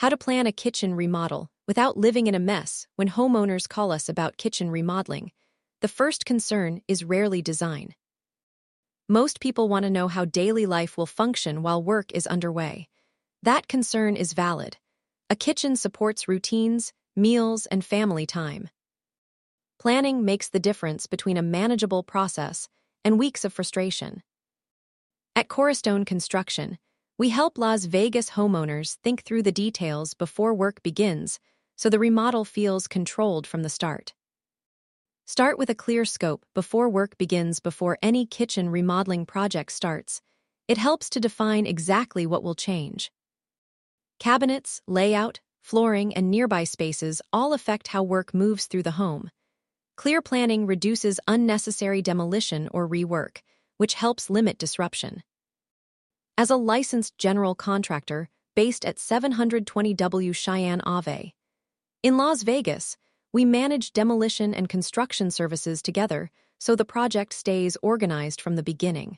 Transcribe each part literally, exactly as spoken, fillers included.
How to plan a kitchen remodel without living in a mess. When homeowners call us about kitchen remodeling, the first concern is rarely design. Most people want to know how daily life will function while work is underway. That concern is valid. A kitchen supports routines, meals, and family time. Planning makes the difference between a manageable process and weeks of frustration. At Cornerstone Construction, we help Las Vegas homeowners think through the details before work begins so the remodel feels controlled from the start. Start with a clear scope before work begins. Before any kitchen remodeling project starts, it helps to define exactly what will change. Cabinets, layout, flooring, and nearby spaces all affect how work moves through the home. Clear planning reduces unnecessary demolition or rework, which helps limit disruption. As a licensed general contractor based at seven twenty W Cheyenne Ave in Las Vegas, we manage demolition and construction services together so the project stays organized from the beginning.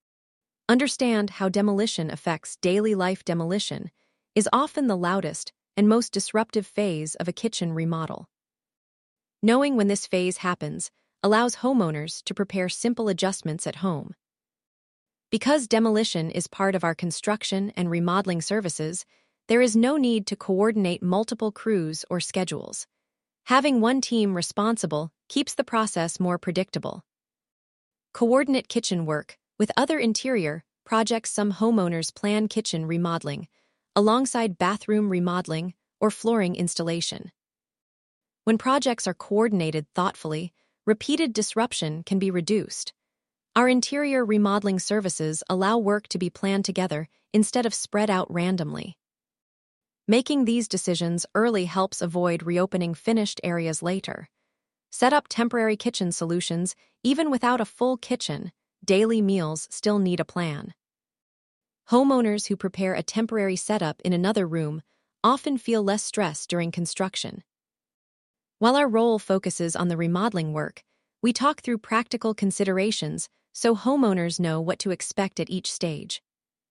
Understand how demolition affects daily life. Demolition is often the loudest and most disruptive phase of a kitchen remodel. Knowing when this phase happens allows homeowners to prepare simple adjustments at home. Because demolition is part of our construction and remodeling services, there is no need to coordinate multiple crews or schedules. Having one team responsible keeps the process more predictable. Coordinate kitchen work with other interior projects. Some homeowners plan kitchen remodeling alongside bathroom remodeling or flooring installation. When projects are coordinated thoughtfully, repeated disruption can be reduced. Our interior remodeling services allow work to be planned together instead of spread out randomly. Making these decisions early helps avoid reopening finished areas later. Set up temporary kitchen solutions. Even without a full kitchen, daily meals still need a plan. Homeowners who prepare a temporary setup in another room often feel less stress during construction. While our role focuses on the remodeling work, we talk through practical considerations so homeowners know what to expect at each stage.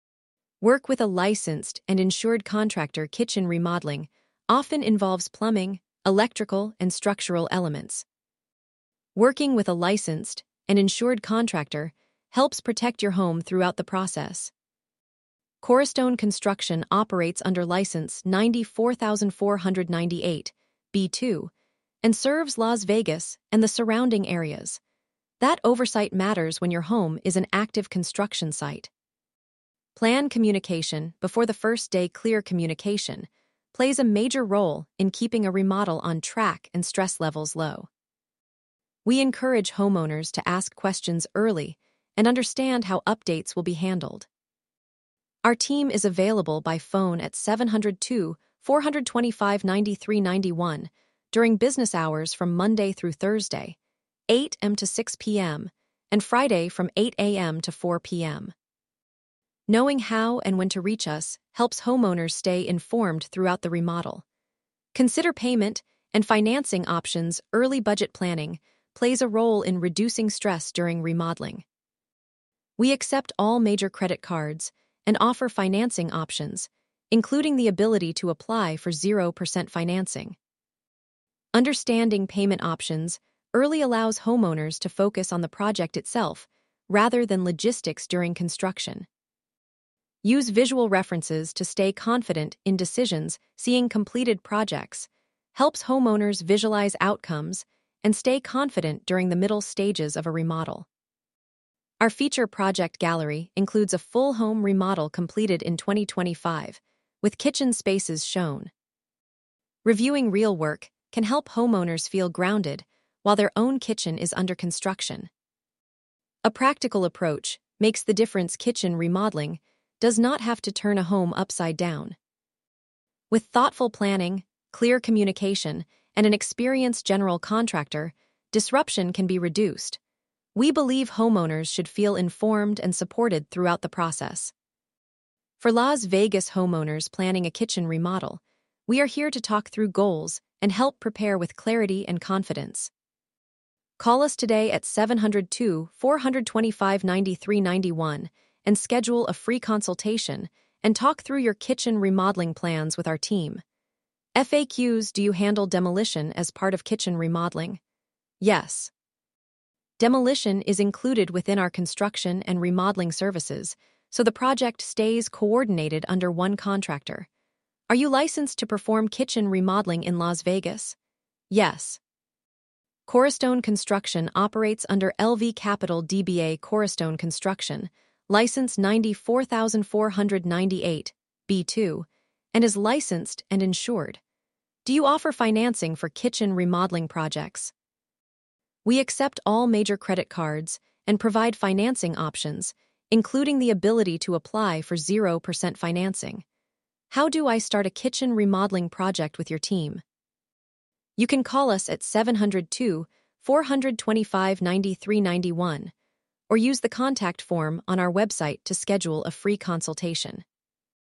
Work with a licensed and insured contractor. Kitchen remodeling often involves plumbing, electrical, and structural elements. Working with a licensed and insured contractor helps protect your home throughout the process. Cornerstone Construction operates under license ninety-four thousand four hundred ninety-eight B two and serves Las Vegas and the surrounding areas. That oversight matters when your home is an active construction site. Plan communication before the first day. Clear communication plays a major role in keeping a remodel on track and stress levels low. We encourage homeowners to ask questions early and understand how updates will be handled. Our team is available by phone at seven oh two, four two five, nine three nine one during business hours from Monday through Thursday, eight a m to six p m, and Friday from eight a m to four p m Knowing how and when to reach us helps homeowners stay informed throughout the remodel. Consider payment and financing options. Early budget planning plays a role in reducing stress during remodeling. We accept all major credit cards and offer financing options, including the ability to apply for zero percent financing. Understanding payment options early allows homeowners to focus on the project itself rather than logistics during construction. Use visual references to stay confident in decisions. Seeing completed projects helps homeowners visualize outcomes and stay confident during the middle stages of a remodel. Our feature project gallery includes a full home remodel completed in twenty twenty-five, with kitchen spaces shown. Reviewing real work can help homeowners feel grounded while their own kitchen is under construction. A practical approach makes the difference. Kitchen remodeling does not have to turn a home upside down. With thoughtful planning, clear communication, and an experienced general contractor, disruption can be reduced. We believe homeowners should feel informed and supported throughout the process. For Las Vegas homeowners planning a kitchen remodel, we are here to talk through goals and help prepare with clarity and confidence. Call us today at seven oh two, four two five, nine three nine one and schedule a free consultation and talk through your kitchen remodeling plans with our team. F A Qs: Do you handle demolition as part of kitchen remodeling? Yes. Demolition is included within our construction and remodeling services, so the project stays coordinated under one contractor. Are you licensed to perform kitchen remodeling in Las Vegas? Yes. Cornerstone Construction operates under L V Capital D B A Cornerstone Construction, license ninety-four thousand four hundred ninety-eight, B two, and is licensed and insured. Do you offer financing for kitchen remodeling projects? We accept all major credit cards and provide financing options, including the ability to apply for zero percent financing. How do I start a kitchen remodeling project with your team? You can call us at seven hundred two, four two five, nine three nine one or use the contact form on our website to schedule a free consultation.